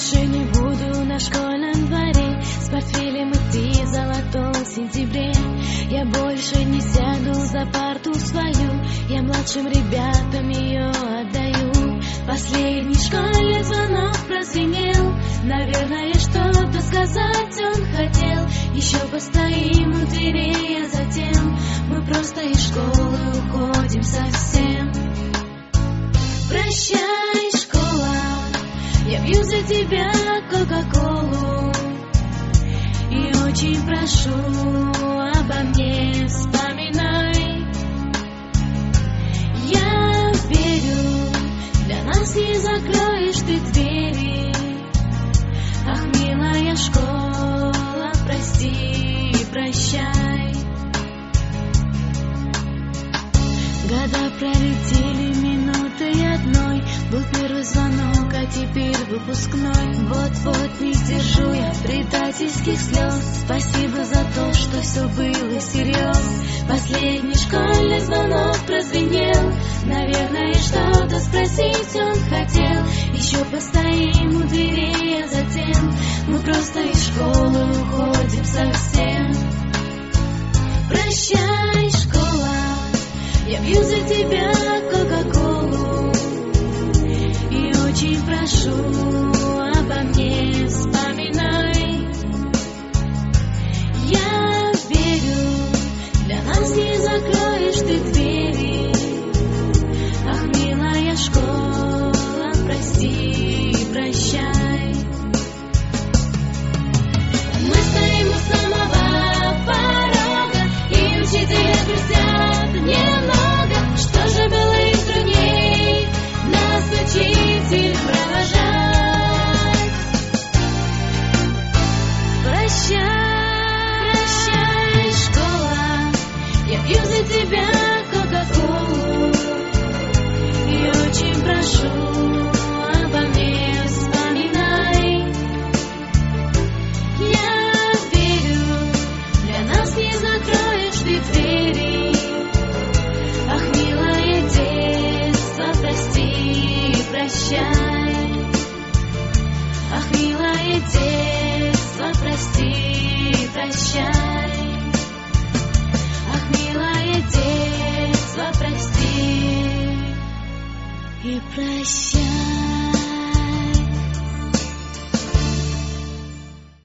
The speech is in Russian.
больше не буду на школьном дворе с портфелем идти в золотом сентябре. Я больше не сяду за парту свою, я младшим ребятам ее отдаю. Последний школьный звонок прозвенел, наверное, что-то сказать он хотел. Еще постоим у дверей, а затем мы просто из школы уходим совсем. Прощай, школа, я пью за тебя кока-колу и очень прошу, обо мне вспоминай. Я верю, для нас не закроешь ты двери. Ах, милая школа, прости и прощай. Года пролетели минутой одной, был первый звонок, а теперь выпускной. Вот-вот не сдержу я предательских слез. Спасибо за то, что все было всерьез. Последний школьный звонок прозвенел, наверное, что-то спросить он хотел. Еще постоим у дверей, а затем мы просто из школы уходим совсем. Прощай, школа, я пью за тебя кока-колу и очень прошу,